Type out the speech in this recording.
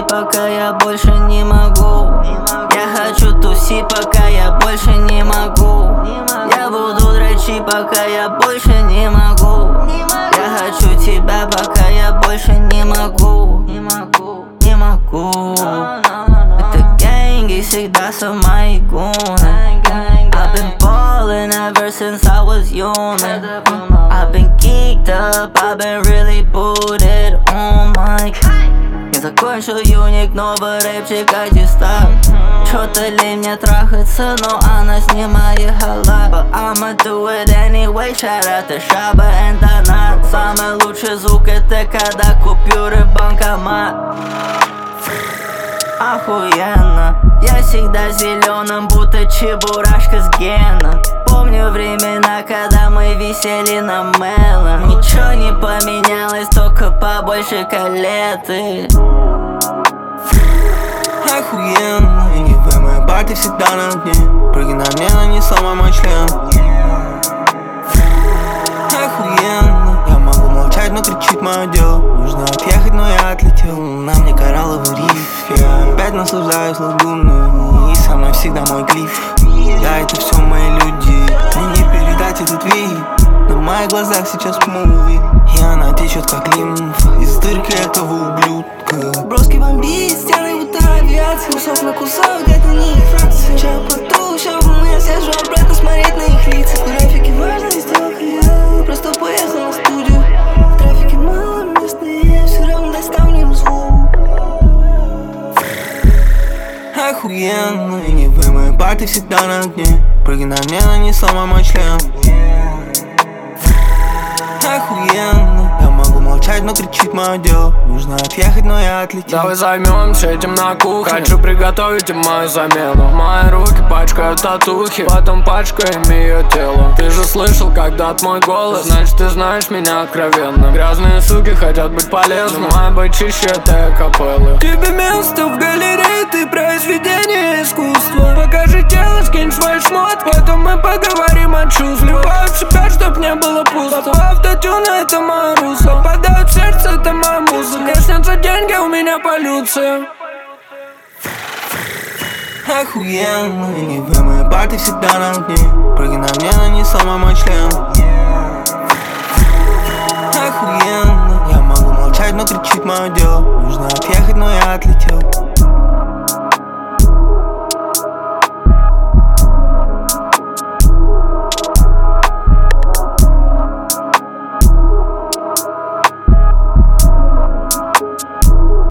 пока я больше не могу. Я хочу тусить, пока я больше не могу. Я буду дрочить, пока я больше не могу. Я хочу тебя, пока я больше не могу. Не могу. Это гэнги всегда со моей гуны. I've been ballin' ever since I was young. I've been geeked up, I've been really booted on my. Я закончил юник, новый рэпчик антистап. Чё-то лень мне трахаться, но она снимает халат. But I'ma do it anyway, shout out to Шаба and Донат. Самый лучший звук это когда купюры в банкомат. Охуенно. Я всегда зеленым, будто чебурашка с Гена. Помню времена, когда мы висели на Мелон. Ничего не поменялось, только побольше калеты. Охуенно. И не в моей парте всегда на дне. Прыгай на мне, нанесла мой член. Охуенно. Я могу молчать, но кричит мое дело. Нужно отъехать, но я отлетел. На мне коралловый риф. Я опять наслаждаюсь лагуной. И со мной всегда мой глиф. Да, это все мои люди. Мне не передать этот вид. На моих глазах сейчас муви. И она течет как лимфа из дырки этого ублюдка. Броски бомбит, стены будто авиация. Кусок на кусок, это не их фракция. Сейчас поту, сейчас в уме, сижу обратно смотреть на их лица. В графике важно сделка, я просто поехал на студию. В трафике мало места, и я все равно доставлю им звук. Охуенно. И не в моей парте всегда на дне. Прыгай на мне, нанесла мой член. Охуенно. Я могу молчать, но кричит мое дело. Нужно отъехать, но я отлетел. Давай займемся этим на кухне. Хочу приготовить им мою замену. Мои руки пачкают татухи, потом пачкаем ее тело. Ты же слышал когда-то мой голос, значит ты знаешь меня откровенно. Грязные суки хотят быть полезны, моя быть чище этой капеллы. Тебе место в галерее, ты произведение искусства. Покажи тело, скинь свой шмот, потом мы поговорим о чувствах. Вливаю в себя, чтоб не было пусто. Автотюна это мое русло. Попадают в сердце, это моя музыка. Мне снятся деньги, у меня полюция. Охуенно. И не в моей парте всегда на дне. Прыгай на мне, нанесла мой член. Охуенно. Я могу молчать, но кричит мое дело. Нужно отъехать, но я отлетел.